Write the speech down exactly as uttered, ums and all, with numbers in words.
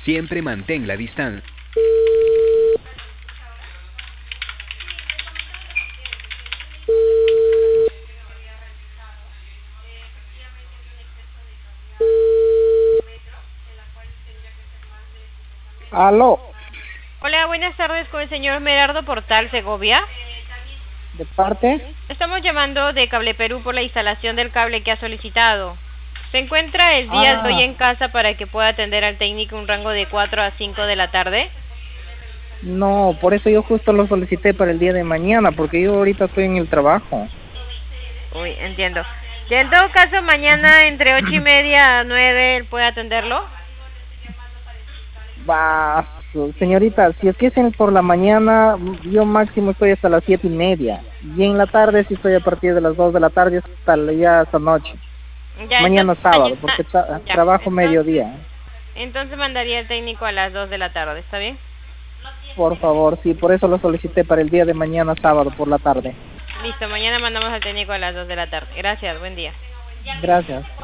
Siempre mantén la distancia. Aló. Hola, buenas tardes con el señor Merardo Portal Segovia. ¿De parte? Estamos llamando de Cable Perú por la instalación del cable que ha solicitado. ¿Se encuentra el día de hoy Ah, en casa para que pueda atender al técnico un rango de cuatro a cinco de la tarde? no, por eso yo justo lo solicité para el día de mañana, porque yo ahorita estoy en el trabajo. Uy, entiendo. Ya en todo caso, mañana entre ocho y media a nueve, ¿él puede atenderlo? Va, su- señorita, si es que es en- por la mañana, yo máximo estoy hasta las siete y media. Y en la tarde sí estoy a partir de las dos de la tarde hasta la- ya hasta noche. Ya, Mañana entonces, sábado, mañana, porque tra- ya. trabajo Entonces, mediodía. entonces mandaría el técnico a las dos de la tarde, ¿está bien? Por favor, sí, por eso lo solicité para el día de mañana sábado por la tarde. Listo, mañana mandamos al técnico a las dos de la tarde. Gracias, buen día. Gracias.